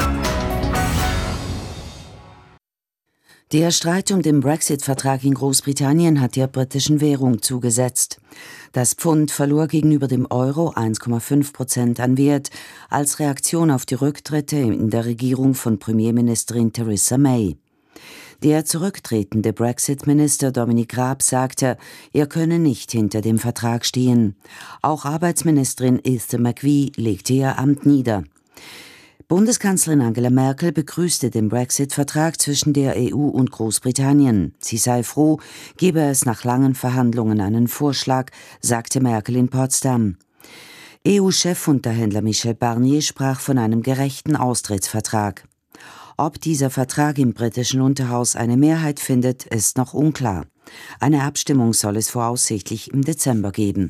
Der Streit um den Brexit-Vertrag in Großbritannien hat der britischen Währung zugesetzt. Das Pfund verlor gegenüber dem Euro 1,5% an Wert als Reaktion auf die Rücktritte in der Regierung von Premierministerin Theresa May. Der zurücktretende Brexit-Minister Dominic Raab sagte, er könne nicht hinter dem Vertrag stehen. Auch Arbeitsministerin Esther McVie legte ihr Amt nieder. Bundeskanzlerin Angela Merkel begrüßte den Brexit-Vertrag zwischen der EU und Großbritannien. Sie sei froh, gebe es nach langen Verhandlungen einen Vorschlag, sagte Merkel in Potsdam. EU-Chefunterhändler Michel Barnier sprach von einem gerechten Austrittsvertrag. Ob dieser Vertrag im britischen Unterhaus eine Mehrheit findet, ist noch unklar. Eine Abstimmung soll es voraussichtlich im Dezember geben.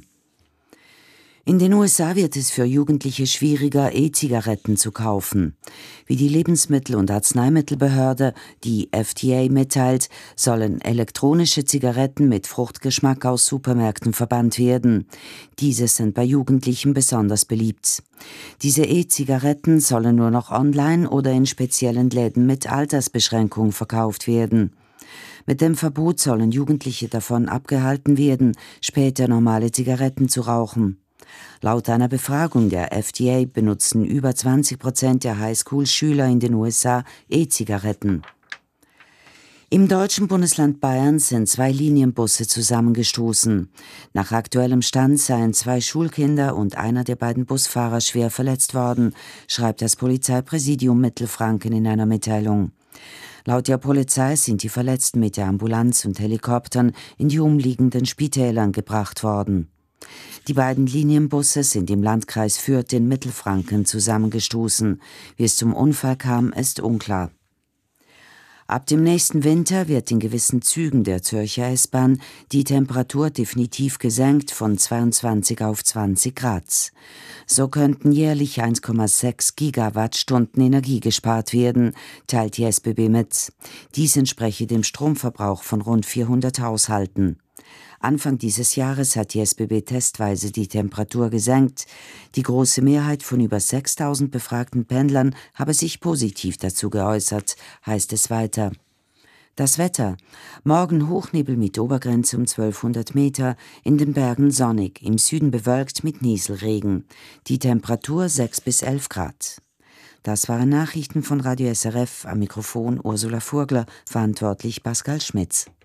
In den USA wird es für Jugendliche schwieriger, E-Zigaretten zu kaufen. Wie die Lebensmittel- und Arzneimittelbehörde, die FDA, mitteilt, sollen elektronische Zigaretten mit Fruchtgeschmack aus Supermärkten verbannt werden. Diese sind bei Jugendlichen besonders beliebt. Diese E-Zigaretten sollen nur noch online oder in speziellen Läden mit Altersbeschränkung verkauft werden. Mit dem Verbot sollen Jugendliche davon abgehalten werden, später normale Zigaretten zu rauchen. Laut einer Befragung der FDA benutzen über 20% der Highschool-Schüler in den USA E-Zigaretten. Im deutschen Bundesland Bayern sind 2 Linienbusse zusammengestoßen. Nach aktuellem Stand seien 2 Schulkinder und einer der beiden Busfahrer schwer verletzt worden, schreibt das Polizeipräsidium Mittelfranken in einer Mitteilung. Laut der Polizei sind die Verletzten mit der Ambulanz und Helikoptern in die umliegenden Spitälern gebracht worden. Die beiden Linienbusse sind im Landkreis Fürth in Mittelfranken zusammengestoßen. Wie es zum Unfall kam, ist unklar. Ab dem nächsten Winter wird in gewissen Zügen der Zürcher S-Bahn die Temperatur definitiv gesenkt von 22 auf 20 Grad. So könnten jährlich 1,6 Gigawattstunden Energie gespart werden, teilt die SBB mit. Dies entspreche dem Stromverbrauch von rund 400 Haushalten. Anfang dieses Jahres hat die SBB testweise die Temperatur gesenkt. Die große Mehrheit von über 6.000 befragten Pendlern habe sich positiv dazu geäußert, heißt es weiter. Das Wetter: Morgen Hochnebel mit Obergrenze um 1200 Meter, in den Bergen sonnig, im Süden bewölkt mit Nieselregen. Die Temperatur 6 bis 11 Grad. Das waren Nachrichten von Radio SRF, am Mikrofon Ursula Furgler, verantwortlich Pascal Schmitz.